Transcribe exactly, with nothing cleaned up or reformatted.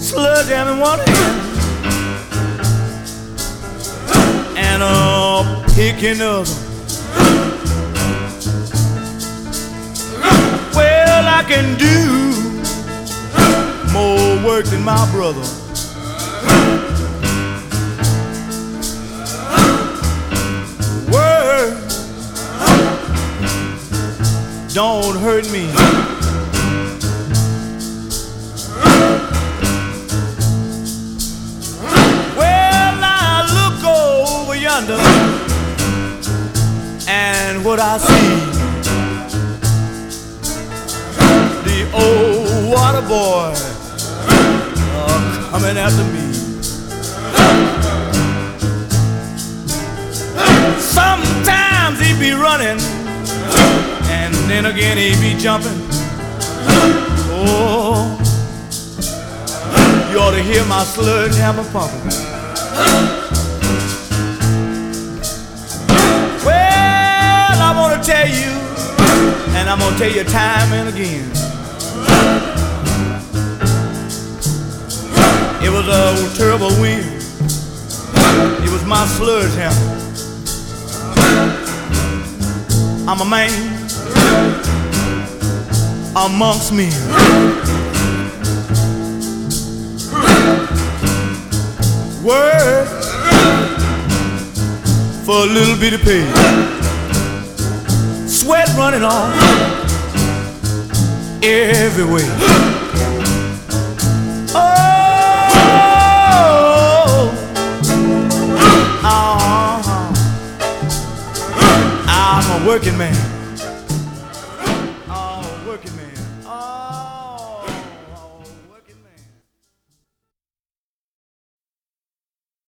sledgehammer in one hand and a pick in the other. Well, I can do more work than my brother. Work don't hurt me. Well, I look over yonder and what I see, the old water boy uh, coming after me. Sometimes he be running and then again he be jumping. Oh, you ought to hear my sledgehammer pumping. Well, I want to tell you, and I'm gonna tell you time and again, it was a terrible wind. It was my sledgehammer. I'm a man amongst men. Work for a little bit of pay. Sweat running off everywhere. Oh, uh-huh. I'm a working man. Oh, working man.